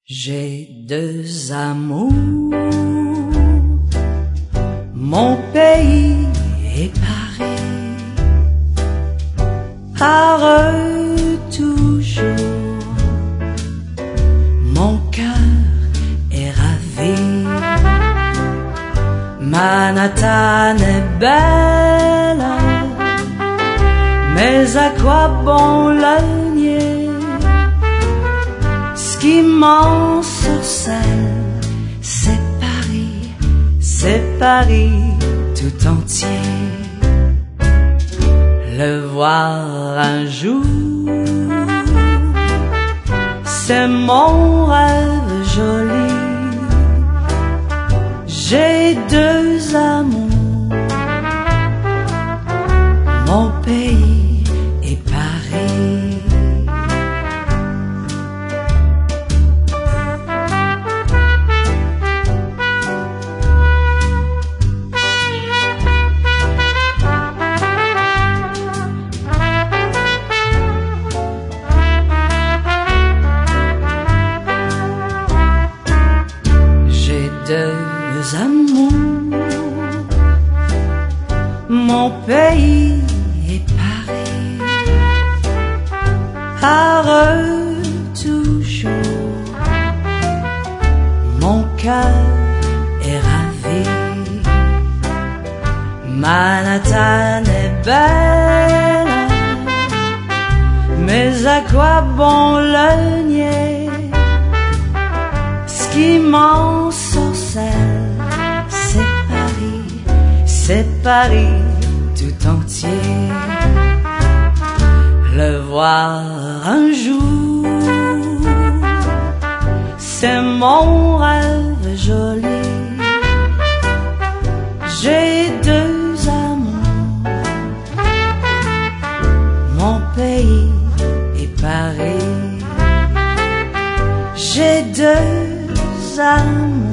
J'ai deux amours, mon pays est Paris, heureux toujours, mon cœur est ravi. Manhattan est belle, mais à quoi bon le nier? Ce qui m'ensorcelle, c'est Paris tout entier. Le voir un jour, c'est mon rêve joli. J'ai deux amours, mon pays et Paris. Deux amours, mon pays est Paris, heureux toujours, mon cœur est ravi. Manhattan est belle, mais à quoi bon le nier? Ce qui m'ensorcelle, c'est Paris tout entier. Le voir un jour, c'est mon rêve joli. J'ai deux amours, mon pays et Paris. J'ai deux amours,